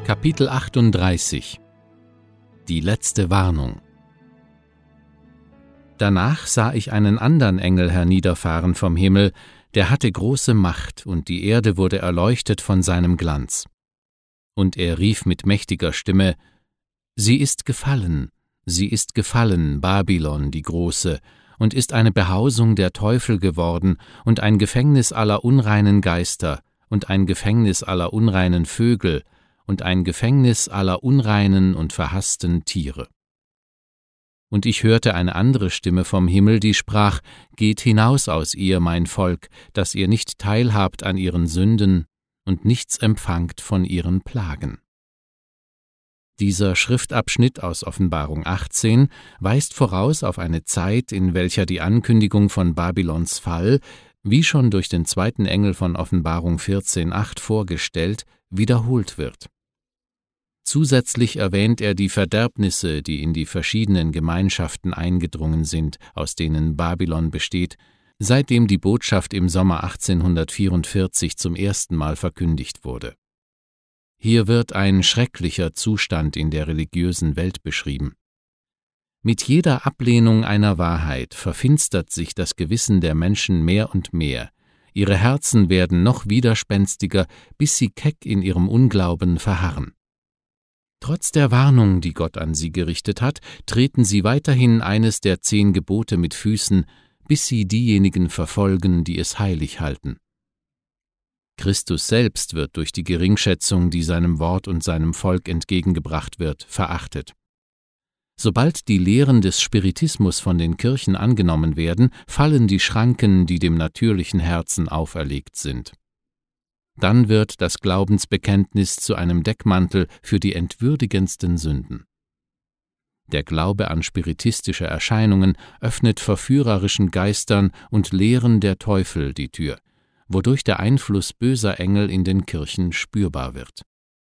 Kapitel 38 Die letzte Warnung. Danach sah ich einen andern Engel herniederfahren vom Himmel, der hatte große Macht, und die Erde wurde erleuchtet von seinem Glanz. Und er rief mit mächtiger Stimme: Sie ist gefallen, Babylon die Große, und ist eine Behausung der Teufel geworden und ein Gefängnis aller unreinen Geister und ein Gefängnis aller unreinen Vögel und ein Gefängnis aller unreinen und verhassten Tiere. Und ich hörte eine andere Stimme vom Himmel, die sprach: Geht hinaus aus ihr, mein Volk, dass ihr nicht teilhabt an ihren Sünden und nichts empfangt von ihren Plagen. Dieser Schriftabschnitt aus Offenbarung 18 weist voraus auf eine Zeit, in welcher die Ankündigung von Babylons Fall, wie schon durch den zweiten Engel von Offenbarung 14,8 vorgestellt, wiederholt wird. Zusätzlich erwähnt er die Verderbnisse, die in die verschiedenen Gemeinschaften eingedrungen sind, aus denen Babylon besteht, seitdem die Botschaft im Sommer 1844 zum ersten Mal verkündigt wurde. Hier wird ein schrecklicher Zustand in der religiösen Welt beschrieben. Mit jeder Ablehnung einer Wahrheit verfinstert sich das Gewissen der Menschen mehr und mehr. Ihre Herzen werden noch widerspenstiger, bis sie keck in ihrem Unglauben verharren. Trotz der Warnung, die Gott an sie gerichtet hat, treten sie weiterhin eines der 10 Gebote mit Füßen, bis sie diejenigen verfolgen, die es heilig halten. Christus selbst wird durch die Geringschätzung, die seinem Wort und seinem Volk entgegengebracht wird, verachtet. Sobald die Lehren des Spiritismus von den Kirchen angenommen werden, fallen die Schranken, die dem natürlichen Herzen auferlegt sind. Dann wird das Glaubensbekenntnis zu einem Deckmantel für die entwürdigendsten Sünden. Der Glaube an spiritistische Erscheinungen öffnet verführerischen Geistern und Lehren der Teufel die Tür, wodurch der Einfluss böser Engel in den Kirchen spürbar wird.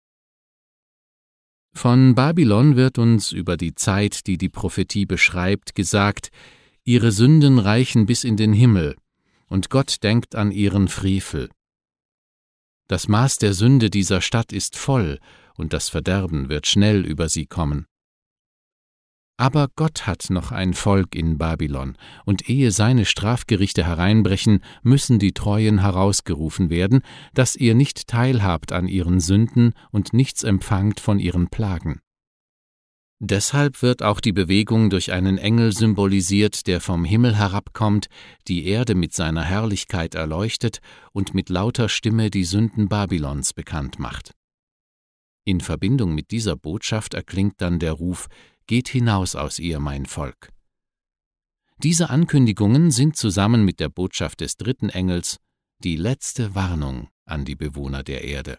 Von Babylon wird uns über die Zeit, die die Prophetie beschreibt, gesagt: Ihre Sünden reichen bis in den Himmel, und Gott denkt an ihren Frevel. Das Maß der Sünde dieser Stadt ist voll, und das Verderben wird schnell über sie kommen. Aber Gott hat noch ein Volk in Babylon, und ehe seine Strafgerichte hereinbrechen, müssen die Treuen herausgerufen werden, dass ihr nicht teilhabt an ihren Sünden und nichts empfangt von ihren Plagen. Deshalb wird auch die Bewegung durch einen Engel symbolisiert, der vom Himmel herabkommt, die Erde mit seiner Herrlichkeit erleuchtet und mit lauter Stimme die Sünden Babylons bekannt macht. In Verbindung mit dieser Botschaft erklingt dann der Ruf: Geht hinaus aus ihr, mein Volk. Diese Ankündigungen sind zusammen mit der Botschaft des dritten Engels die letzte Warnung an die Bewohner der Erde.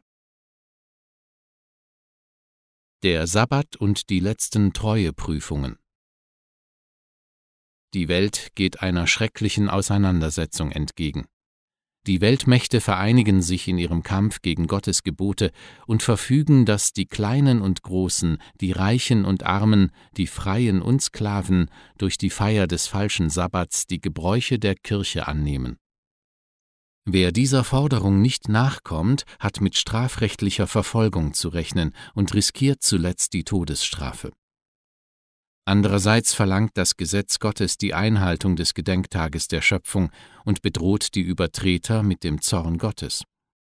Der Sabbat und die letzten Treueprüfungen. Die Welt geht einer schrecklichen Auseinandersetzung entgegen. Die Weltmächte vereinigen sich in ihrem Kampf gegen Gottes Gebote und verfügen, dass die Kleinen und Großen, die Reichen und Armen, die Freien und Sklaven durch die Feier des falschen Sabbats die Gebräuche der Kirche annehmen. Wer dieser Forderung nicht nachkommt, hat mit strafrechtlicher Verfolgung zu rechnen und riskiert zuletzt die Todesstrafe. Andererseits verlangt das Gesetz Gottes die Einhaltung des Gedenktages der Schöpfung und bedroht die Übertreter mit dem Zorn Gottes.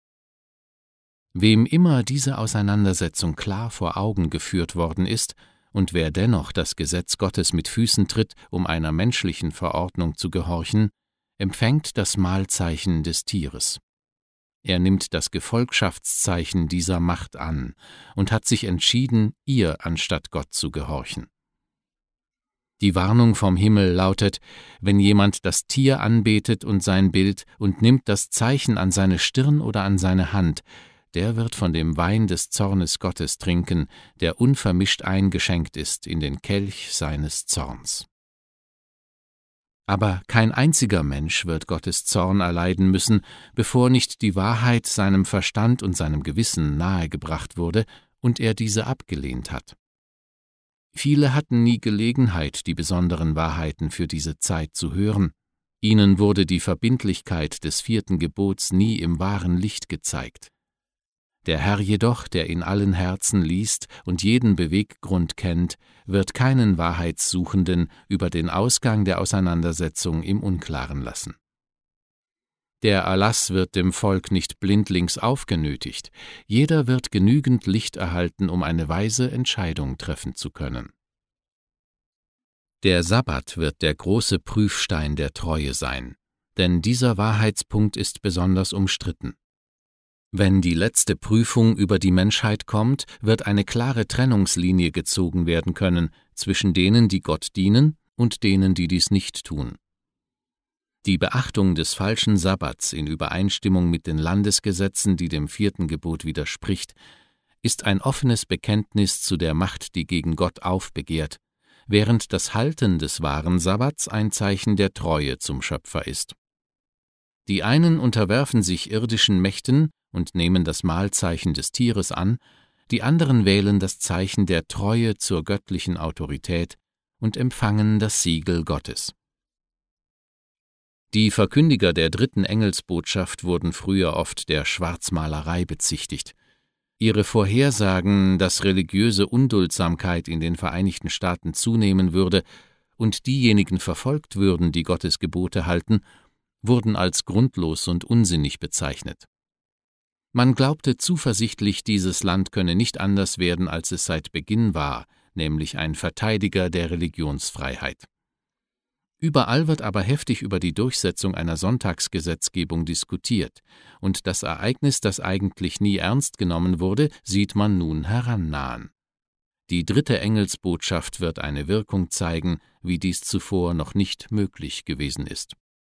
Wem immer diese Auseinandersetzung klar vor Augen geführt worden ist und wer dennoch das Gesetz Gottes mit Füßen tritt, um einer menschlichen Verordnung zu gehorchen, empfängt das Mahlzeichen des Tieres. Er nimmt das Gefolgschaftszeichen dieser Macht an und hat sich entschieden, ihr anstatt Gott zu gehorchen. Die Warnung vom Himmel lautet: Wenn jemand das Tier anbetet und sein Bild und nimmt das Zeichen an seine Stirn oder an seine Hand, der wird von dem Wein des Zornes Gottes trinken, der unvermischt eingeschenkt ist in den Kelch seines Zorns. Aber kein einziger Mensch wird Gottes Zorn erleiden müssen, bevor nicht die Wahrheit seinem Verstand und seinem Gewissen nahegebracht wurde und er diese abgelehnt hat. Viele hatten nie Gelegenheit, die besonderen Wahrheiten für diese Zeit zu hören. Ihnen wurde die Verbindlichkeit des 4. Gebots nie im wahren Licht gezeigt. Der Herr jedoch, der in allen Herzen liest und jeden Beweggrund kennt, wird keinen Wahrheitssuchenden über den Ausgang der Auseinandersetzung im Unklaren lassen. Der Erlass wird dem Volk nicht blindlings aufgenötigt, jeder wird genügend Licht erhalten, um eine weise Entscheidung treffen zu können. Der Sabbat wird der große Prüfstein der Treue sein, denn dieser Wahrheitspunkt ist besonders umstritten. Wenn die letzte Prüfung über die Menschheit kommt, wird eine klare Trennungslinie gezogen werden können zwischen denen, die Gott dienen, und denen, die dies nicht tun. Die Beachtung des falschen Sabbats in Übereinstimmung mit den Landesgesetzen, die dem 4. Gebot widerspricht, ist ein offenes Bekenntnis zu der Macht, die gegen Gott aufbegehrt, während das Halten des wahren Sabbats ein Zeichen der Treue zum Schöpfer ist. Die einen unterwerfen sich irdischen Mächten und nehmen das Mahlzeichen des Tieres an, die anderen wählen das Zeichen der Treue zur göttlichen Autorität und empfangen das Siegel Gottes. Die Verkündiger der 3. Engelsbotschaft wurden früher oft der Schwarzmalerei bezichtigt. Ihre Vorhersagen, dass religiöse Unduldsamkeit in den Vereinigten Staaten zunehmen würde und diejenigen verfolgt würden, die Gottes Gebote halten, wurden als grundlos und unsinnig bezeichnet. Man glaubte zuversichtlich, dieses Land könne nicht anders werden, als es seit Beginn war, nämlich ein Verteidiger der Religionsfreiheit. Überall wird aber heftig über die Durchsetzung einer Sonntagsgesetzgebung diskutiert, und das Ereignis, das eigentlich nie ernst genommen wurde, sieht man nun herannahen. Die 3. Engelsbotschaft wird eine Wirkung zeigen, wie dies zuvor noch nicht möglich gewesen ist.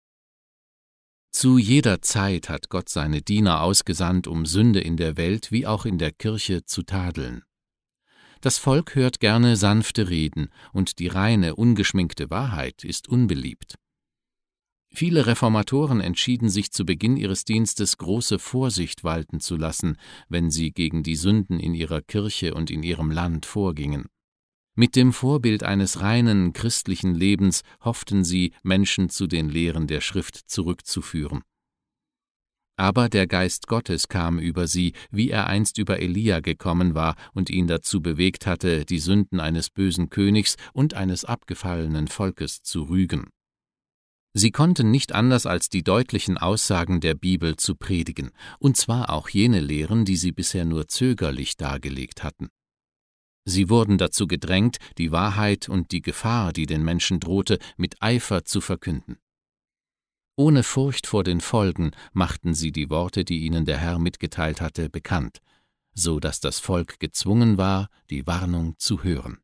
Zu jeder Zeit hat Gott seine Diener ausgesandt, um Sünde in der Welt wie auch in der Kirche zu tadeln. Das Volk hört gerne sanfte Reden, und die reine, ungeschminkte Wahrheit ist unbeliebt. Viele Reformatoren entschieden sich zu Beginn ihres Dienstes, große Vorsicht walten zu lassen, wenn sie gegen die Sünden in ihrer Kirche und in ihrem Land vorgingen. Mit dem Vorbild eines reinen christlichen Lebens hofften sie, Menschen zu den Lehren der Schrift zurückzuführen. Aber der Geist Gottes kam über sie, wie er einst über Elia gekommen war und ihn dazu bewegt hatte, die Sünden eines bösen Königs und eines abgefallenen Volkes zu rügen. Sie konnten nicht anders als die deutlichen Aussagen der Bibel zu predigen, und zwar auch jene Lehren, die sie bisher nur zögerlich dargelegt hatten. Sie wurden dazu gedrängt, die Wahrheit und die Gefahr, die den Menschen drohte, mit Eifer zu verkünden. Ohne Furcht vor den Folgen machten sie die Worte, die ihnen der Herr mitgeteilt hatte, bekannt, so dass das Volk gezwungen war, die Warnung zu hören.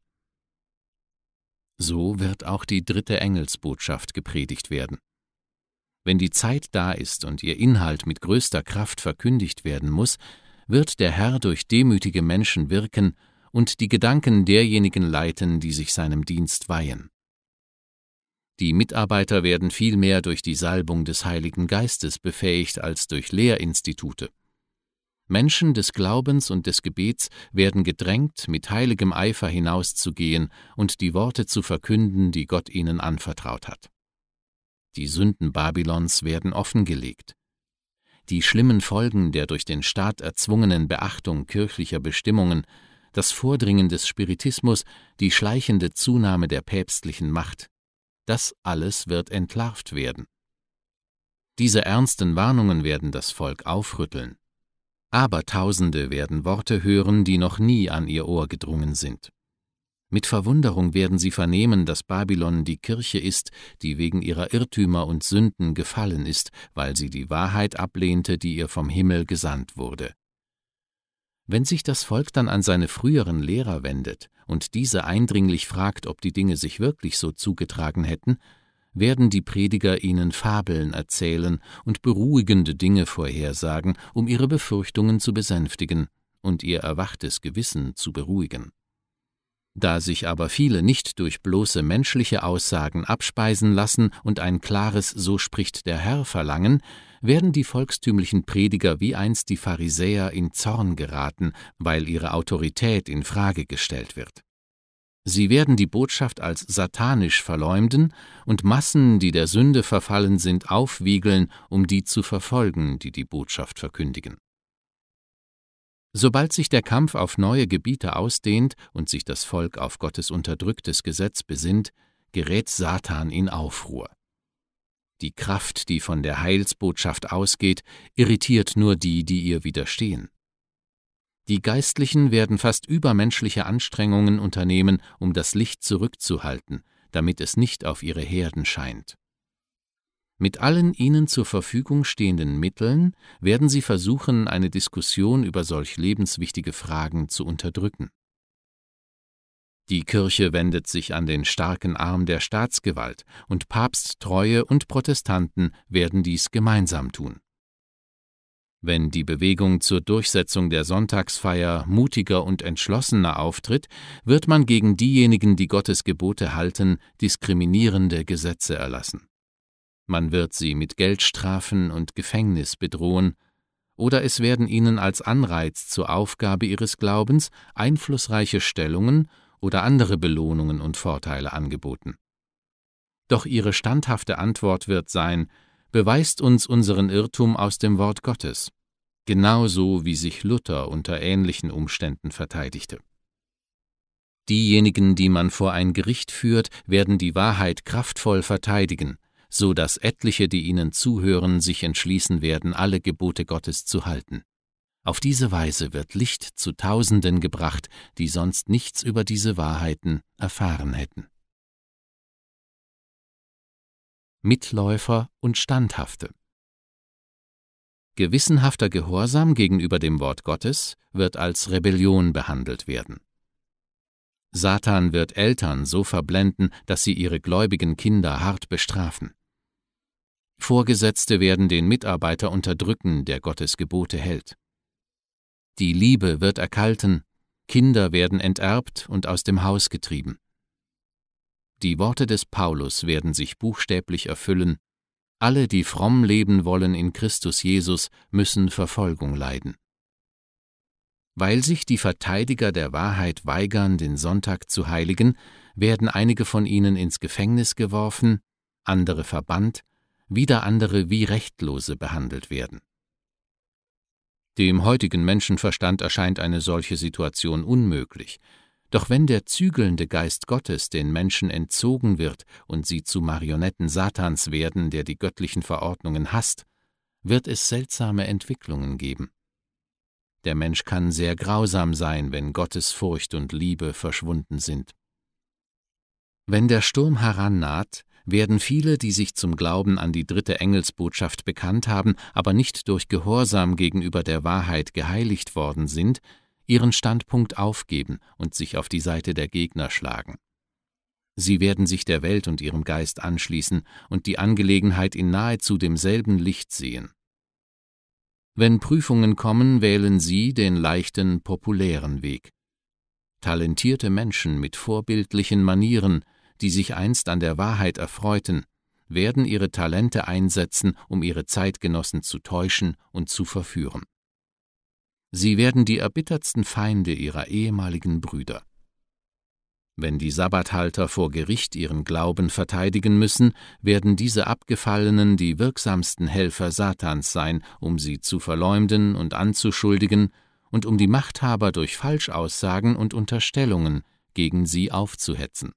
So wird auch die 3. Engelsbotschaft gepredigt werden. Wenn die Zeit da ist und ihr Inhalt mit größter Kraft verkündigt werden muss, wird der Herr durch demütige Menschen wirken und die Gedanken derjenigen leiten, die sich seinem Dienst weihen. Die Mitarbeiter werden vielmehr durch die Salbung des Heiligen Geistes befähigt als durch Lehrinstitute. Menschen des Glaubens und des Gebets werden gedrängt, mit heiligem Eifer hinauszugehen und die Worte zu verkünden, die Gott ihnen anvertraut hat. Die Sünden Babylons werden offengelegt. Die schlimmen Folgen der durch den Staat erzwungenen Beachtung kirchlicher Bestimmungen, das Vordringen des Spiritismus, die schleichende Zunahme der päpstlichen Macht, das alles wird entlarvt werden. Diese ernsten Warnungen werden das Volk aufrütteln. Abertausende werden Worte hören, die noch nie an ihr Ohr gedrungen sind. Mit Verwunderung werden sie vernehmen, dass Babylon die Kirche ist, die wegen ihrer Irrtümer und Sünden gefallen ist, weil sie die Wahrheit ablehnte, die ihr vom Himmel gesandt wurde. Wenn sich das Volk dann an seine früheren Lehrer wendet und diese eindringlich fragt, ob die Dinge sich wirklich so zugetragen hätten, werden die Prediger ihnen Fabeln erzählen und beruhigende Dinge vorhersagen, um ihre Befürchtungen zu besänftigen und ihr erwachtes Gewissen zu beruhigen. Da sich aber viele nicht durch bloße menschliche Aussagen abspeisen lassen und ein klares »So spricht der Herr« verlangen, werden die volkstümlichen Prediger wie einst die Pharisäer in Zorn geraten, weil ihre Autorität in Frage gestellt wird. Sie werden die Botschaft als satanisch verleumden und Massen, die der Sünde verfallen sind, aufwiegeln, um die zu verfolgen, die die Botschaft verkündigen. Sobald sich der Kampf auf neue Gebiete ausdehnt und sich das Volk auf Gottes unterdrücktes Gesetz besinnt, gerät Satan in Aufruhr. Die Kraft, die von der Heilsbotschaft ausgeht, irritiert nur die, die ihr widerstehen. Die Geistlichen werden fast übermenschliche Anstrengungen unternehmen, um das Licht zurückzuhalten, damit es nicht auf ihre Herden scheint. Mit allen ihnen zur Verfügung stehenden Mitteln werden sie versuchen, eine Diskussion über solch lebenswichtige Fragen zu unterdrücken. Die Kirche wendet sich an den starken Arm der Staatsgewalt, und Papsttreue und Protestanten werden dies gemeinsam tun. Wenn die Bewegung zur Durchsetzung der Sonntagsfeier mutiger und entschlossener auftritt, wird man gegen diejenigen, die Gottes Gebote halten, diskriminierende Gesetze erlassen. Man wird sie mit Geldstrafen und Gefängnis bedrohen, oder es werden ihnen als Anreiz zur Aufgabe ihres Glaubens einflussreiche Stellungen oder andere Belohnungen und Vorteile angeboten. Doch ihre standhafte Antwort wird sein: Beweist uns unseren Irrtum aus dem Wort Gottes, genauso wie sich Luther unter ähnlichen Umständen verteidigte. Diejenigen, die man vor ein Gericht führt, werden die Wahrheit kraftvoll verteidigen, so dass etliche, die ihnen zuhören, sich entschließen werden, alle Gebote Gottes zu halten. Auf diese Weise wird Licht zu Tausenden gebracht, die sonst nichts über diese Wahrheiten erfahren hätten. Mitläufer und Standhafte. Gewissenhafter Gehorsam gegenüber dem Wort Gottes wird als Rebellion behandelt werden. Satan wird Eltern so verblenden, dass sie ihre gläubigen Kinder hart bestrafen. Vorgesetzte werden den Mitarbeiter unterdrücken, der Gottes Gebote hält. Die Liebe wird erkalten, Kinder werden enterbt und aus dem Haus getrieben. Die Worte des Paulus werden sich buchstäblich erfüllen: Alle, die fromm leben wollen in Christus Jesus, müssen Verfolgung leiden. Weil sich die Verteidiger der Wahrheit weigern, den Sonntag zu heiligen, werden einige von ihnen ins Gefängnis geworfen, andere verbannt, wieder andere wie Rechtlose behandelt werden. Dem heutigen Menschenverstand erscheint eine solche Situation unmöglich. Doch wenn der zügelnde Geist Gottes den Menschen entzogen wird und sie zu Marionetten Satans werden, der die göttlichen Verordnungen hasst, wird es seltsame Entwicklungen geben. Der Mensch kann sehr grausam sein, wenn Gottes Furcht und Liebe verschwunden sind. Wenn der Sturm herannaht, werden viele, die sich zum Glauben an die dritte Engelsbotschaft bekannt haben, aber nicht durch Gehorsam gegenüber der Wahrheit geheiligt worden sind, ihren Standpunkt aufgeben und sich auf die Seite der Gegner schlagen. Sie werden sich der Welt und ihrem Geist anschließen und die Angelegenheit in nahezu demselben Licht sehen. Wenn Prüfungen kommen, wählen sie den leichten, populären Weg. Talentierte Menschen mit vorbildlichen Manieren, die sich einst an der Wahrheit erfreuten, werden ihre Talente einsetzen, um ihre Zeitgenossen zu täuschen und zu verführen. Sie werden die erbittertsten Feinde ihrer ehemaligen Brüder. Wenn die Sabbathalter vor Gericht ihren Glauben verteidigen müssen, werden diese Abgefallenen die wirksamsten Helfer Satans sein, um sie zu verleumden und anzuschuldigen und um die Machthaber durch Falschaussagen und Unterstellungen gegen sie aufzuhetzen.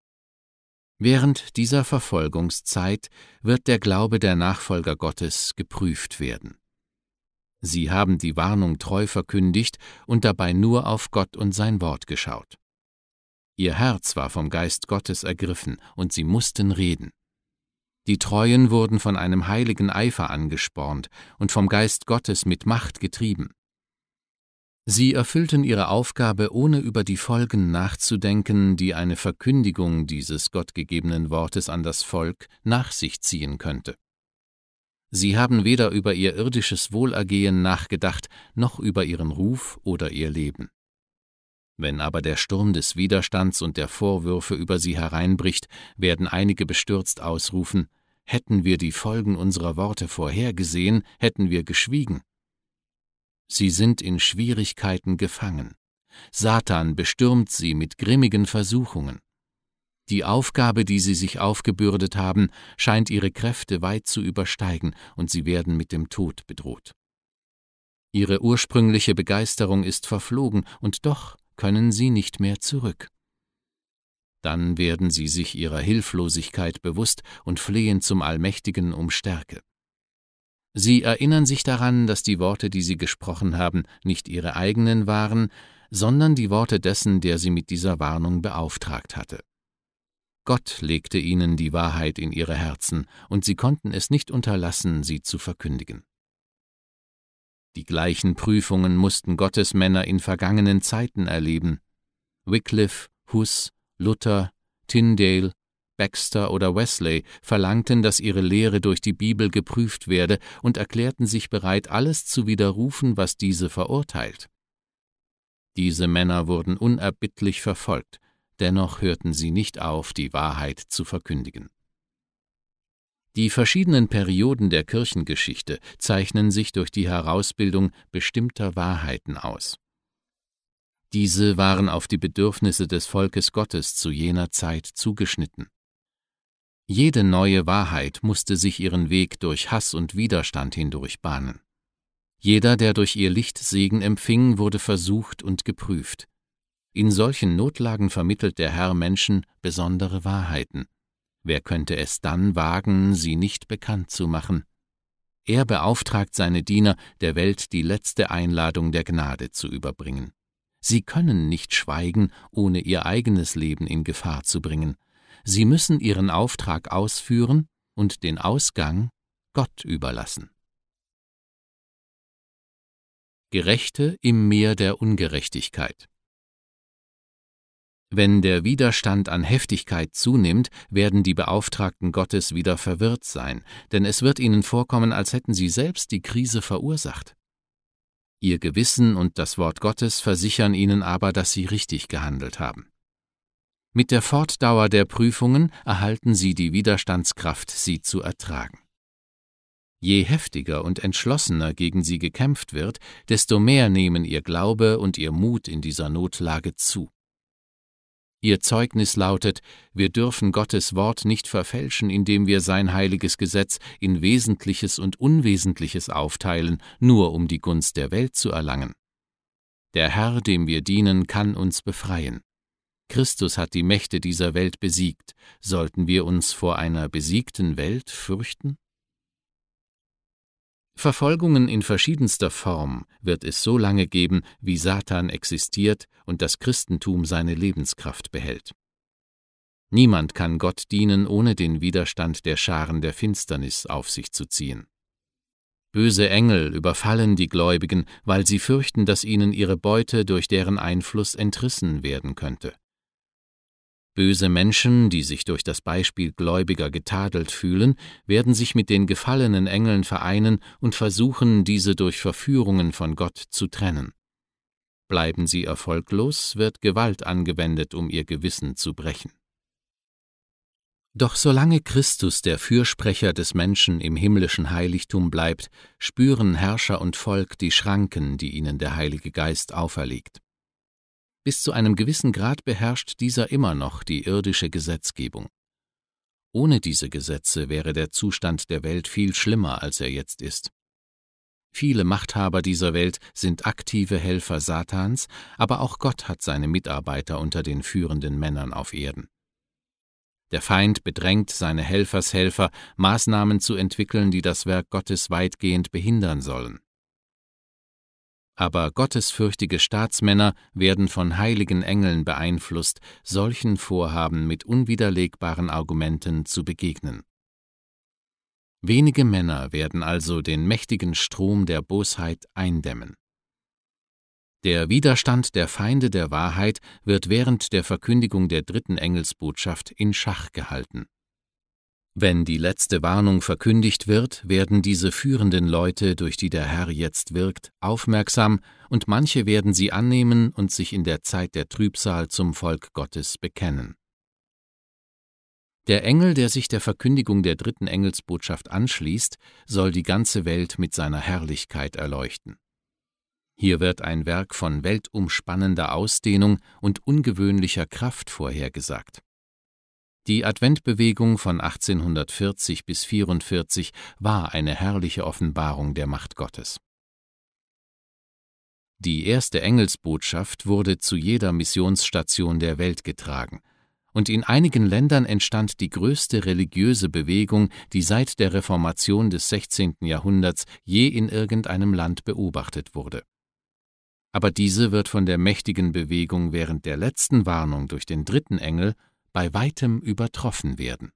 Während dieser Verfolgungszeit wird der Glaube der Nachfolger Gottes geprüft werden. Sie haben die Warnung treu verkündigt und dabei nur auf Gott und sein Wort geschaut. Ihr Herz war vom Geist Gottes ergriffen, und sie mussten reden. Die Treuen wurden von einem heiligen Eifer angespornt und vom Geist Gottes mit Macht getrieben. Sie erfüllten ihre Aufgabe, ohne über die Folgen nachzudenken, die eine Verkündigung dieses gottgegebenen Wortes an das Volk nach sich ziehen könnte. Sie haben weder über ihr irdisches Wohlergehen nachgedacht, noch über ihren Ruf oder ihr Leben. Wenn aber der Sturm des Widerstands und der Vorwürfe über sie hereinbricht, werden einige bestürzt ausrufen: Hätten wir die Folgen unserer Worte vorhergesehen, hätten wir geschwiegen. Sie sind in Schwierigkeiten gefangen. Satan bestürmt sie mit grimmigen Versuchungen. Die Aufgabe, die sie sich aufgebürdet haben, scheint ihre Kräfte weit zu übersteigen, und sie werden mit dem Tod bedroht. Ihre ursprüngliche Begeisterung ist verflogen, und doch können sie nicht mehr zurück. Dann werden sie sich ihrer Hilflosigkeit bewusst und flehen zum Allmächtigen um Stärke. Sie erinnern sich daran, dass die Worte, die sie gesprochen haben, nicht ihre eigenen waren, sondern die Worte dessen, der sie mit dieser Warnung beauftragt hatte. Gott legte ihnen die Wahrheit in ihre Herzen, und sie konnten es nicht unterlassen, sie zu verkündigen. Die gleichen Prüfungen mussten Gottesmänner in vergangenen Zeiten erleben. Wycliffe, Hus, Luther, Tyndale, Baxter oder Wesley verlangten, dass ihre Lehre durch die Bibel geprüft werde und erklärten sich bereit, alles zu widerrufen, was diese verurteilt. Diese Männer wurden unerbittlich verfolgt, dennoch hörten sie nicht auf, die Wahrheit zu verkündigen. Die verschiedenen Perioden der Kirchengeschichte zeichnen sich durch die Herausbildung bestimmter Wahrheiten aus. Diese waren auf die Bedürfnisse des Volkes Gottes zu jener Zeit zugeschnitten. Jede neue Wahrheit musste sich ihren Weg durch Hass und Widerstand hindurch bahnen. Jeder, der durch ihr Licht Segen empfing, wurde versucht und geprüft. In solchen Notlagen vermittelt der Herr Menschen besondere Wahrheiten. Wer könnte es dann wagen, sie nicht bekannt zu machen? Er beauftragt seine Diener, der Welt die letzte Einladung der Gnade zu überbringen. Sie können nicht schweigen, ohne ihr eigenes Leben in Gefahr zu bringen. Sie müssen ihren Auftrag ausführen und den Ausgang Gott überlassen. Gerechte im Meer der Ungerechtigkeit. Wenn der Widerstand an Heftigkeit zunimmt, werden die Beauftragten Gottes wieder verwirrt sein, denn es wird ihnen vorkommen, als hätten sie selbst die Krise verursacht. Ihr Gewissen und das Wort Gottes versichern ihnen aber, dass sie richtig gehandelt haben. Mit der Fortdauer der Prüfungen erhalten sie die Widerstandskraft, sie zu ertragen. Je heftiger und entschlossener gegen sie gekämpft wird, desto mehr nehmen ihr Glaube und ihr Mut in dieser Notlage zu. Ihr Zeugnis lautet: Wir dürfen Gottes Wort nicht verfälschen, indem wir sein heiliges Gesetz in Wesentliches und Unwesentliches aufteilen, nur um die Gunst der Welt zu erlangen. Der Herr, dem wir dienen, kann uns befreien. Christus hat die Mächte dieser Welt besiegt. Sollten wir uns vor einer besiegten Welt fürchten? Verfolgungen in verschiedenster Form wird es so lange geben, wie Satan existiert und das Christentum seine Lebenskraft behält. Niemand kann Gott dienen, ohne den Widerstand der Scharen der Finsternis auf sich zu ziehen. Böse Engel überfallen die Gläubigen, weil sie fürchten, dass ihnen ihre Beute durch deren Einfluss entrissen werden könnte. Böse Menschen, die sich durch das Beispiel Gläubiger getadelt fühlen, werden sich mit den gefallenen Engeln vereinen und versuchen, diese durch Verführungen von Gott zu trennen. Bleiben sie erfolglos, wird Gewalt angewendet, um ihr Gewissen zu brechen. Doch solange Christus der Fürsprecher des Menschen im himmlischen Heiligtum bleibt, spüren Herrscher und Volk die Schranken, die ihnen der Heilige Geist auferlegt. Bis zu einem gewissen Grad beherrscht dieser immer noch die irdische Gesetzgebung. Ohne diese Gesetze wäre der Zustand der Welt viel schlimmer, als er jetzt ist. Viele Machthaber dieser Welt sind aktive Helfer Satans, aber auch Gott hat seine Mitarbeiter unter den führenden Männern auf Erden. Der Feind bedrängt seine Helfershelfer, Maßnahmen zu entwickeln, die das Werk Gottes weitgehend behindern sollen. Aber gottesfürchtige Staatsmänner werden von heiligen Engeln beeinflusst, solchen Vorhaben mit unwiderlegbaren Argumenten zu begegnen. Wenige Männer werden also den mächtigen Strom der Bosheit eindämmen. Der Widerstand der Feinde der Wahrheit wird während der Verkündigung der dritten Engelsbotschaft in Schach gehalten. Wenn die letzte Warnung verkündigt wird, werden diese führenden Leute, durch die der Herr jetzt wirkt, aufmerksam, und manche werden sie annehmen und sich in der Zeit der Trübsal zum Volk Gottes bekennen. Der Engel, der sich der Verkündigung der dritten Engelsbotschaft anschließt, soll die ganze Welt mit seiner Herrlichkeit erleuchten. Hier wird ein Werk von weltumspannender Ausdehnung und ungewöhnlicher Kraft vorhergesagt. Die Adventbewegung von 1840 bis 1844 war eine herrliche Offenbarung der Macht Gottes. Die erste Engelsbotschaft wurde zu jeder Missionsstation der Welt getragen, und in einigen Ländern entstand die größte religiöse Bewegung, die seit der Reformation des 16. Jahrhunderts je in irgendeinem Land beobachtet wurde. Aber diese wird von der mächtigen Bewegung während der letzten Warnung durch den dritten Engel bei weitem übertroffen werden.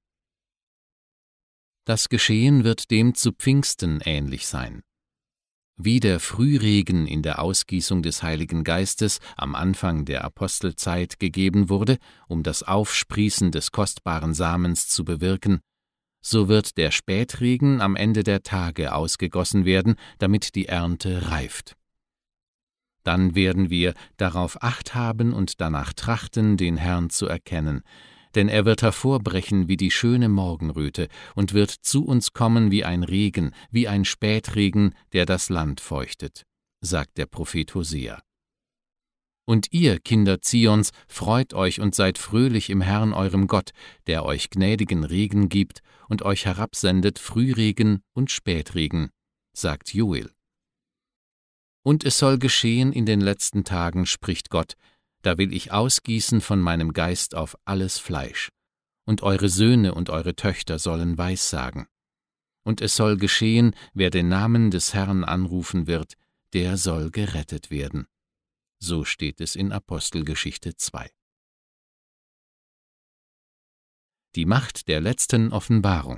Das Geschehen wird dem zu Pfingsten ähnlich sein. Wie der Frühregen in der Ausgießung des Heiligen Geistes am Anfang der Apostelzeit gegeben wurde, um das Aufsprießen des kostbaren Samens zu bewirken, so wird der Spätregen am Ende der Tage ausgegossen werden, damit die Ernte reift. Dann werden wir darauf Acht haben und danach trachten, den Herrn zu erkennen, denn er wird hervorbrechen wie die schöne Morgenröte und wird zu uns kommen wie ein Regen, wie ein Spätregen, der das Land feuchtet, sagt der Prophet Hosea. Und ihr, Kinder Zions, freut euch und seid fröhlich im Herrn eurem Gott, der euch gnädigen Regen gibt und euch herabsendet Frühregen und Spätregen, sagt Joel. Und es soll geschehen in den letzten Tagen, spricht Gott, da will ich ausgießen von meinem Geist auf alles Fleisch, und eure Söhne und eure Töchter sollen Weissagen. Und es soll geschehen, wer den Namen des Herrn anrufen wird, der soll gerettet werden. So steht es in Apostelgeschichte 2. Die Macht der letzten Offenbarung.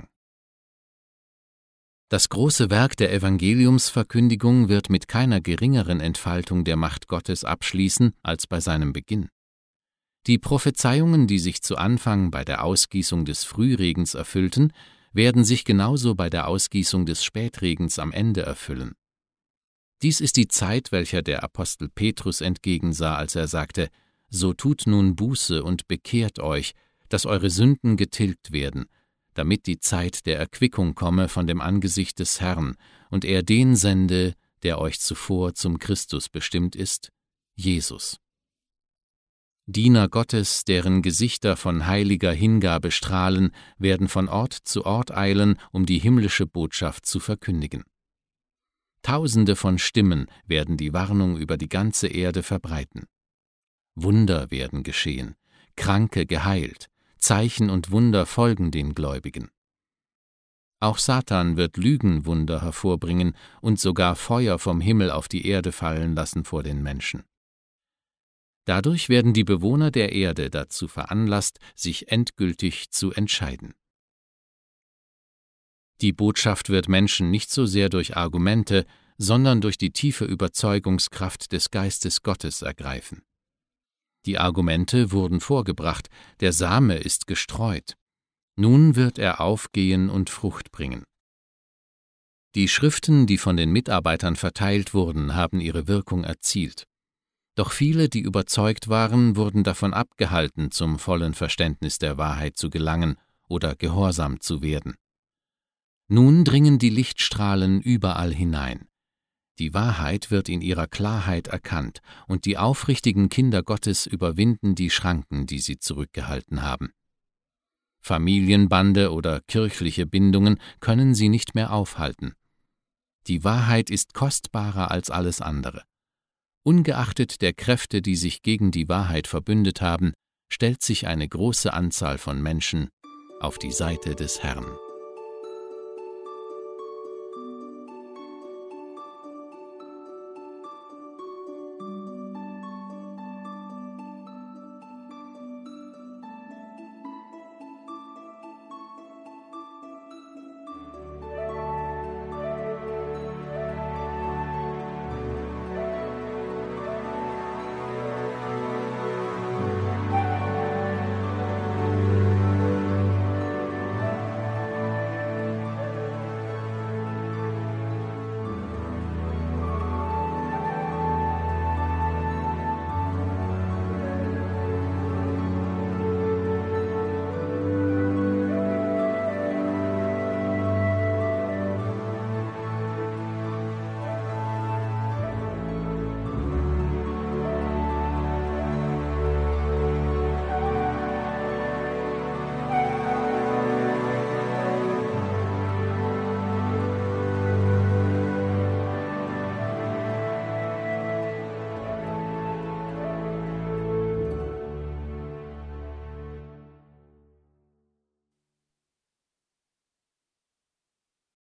Das große Werk der Evangeliumsverkündigung wird mit keiner geringeren Entfaltung der Macht Gottes abschließen als bei seinem Beginn. Die Prophezeiungen, die sich zu Anfang bei der Ausgießung des Frühregens erfüllten, werden sich genauso bei der Ausgießung des Spätregens am Ende erfüllen. Dies ist die Zeit, welcher der Apostel Petrus entgegensah, als er sagte: »So tut nun Buße und bekehrt euch, dass eure Sünden getilgt werden, damit die Zeit der Erquickung komme von dem Angesicht des Herrn und er den sende, der euch zuvor zum Christus bestimmt ist, Jesus.« Diener Gottes, deren Gesichter von heiliger Hingabe strahlen, werden von Ort zu Ort eilen, um die himmlische Botschaft zu verkündigen. Tausende von Stimmen werden die Warnung über die ganze Erde verbreiten. Wunder werden geschehen, Kranke geheilt, Zeichen und Wunder folgen den Gläubigen. Auch Satan wird Lügenwunder hervorbringen und sogar Feuer vom Himmel auf die Erde fallen lassen vor den Menschen. Dadurch werden die Bewohner der Erde dazu veranlasst, sich endgültig zu entscheiden. Die Botschaft wird Menschen nicht so sehr durch Argumente, sondern durch die tiefe Überzeugungskraft des Geistes Gottes ergreifen. Die Argumente wurden vorgebracht, der Same ist gestreut. Nun wird er aufgehen und Frucht bringen. Die Schriften, die von den Mitarbeitern verteilt wurden, haben ihre Wirkung erzielt. Doch viele, die überzeugt waren, wurden davon abgehalten, zum vollen Verständnis der Wahrheit zu gelangen oder gehorsam zu werden. Nun dringen die Lichtstrahlen überall hinein. Die Wahrheit wird in ihrer Klarheit erkannt, und die aufrichtigen Kinder Gottes überwinden die Schranken, die sie zurückgehalten haben. Familienbande oder kirchliche Bindungen können sie nicht mehr aufhalten. Die Wahrheit ist kostbarer als alles andere. Ungeachtet der Kräfte, die sich gegen die Wahrheit verbündet haben, stellt sich eine große Anzahl von Menschen auf die Seite des Herrn.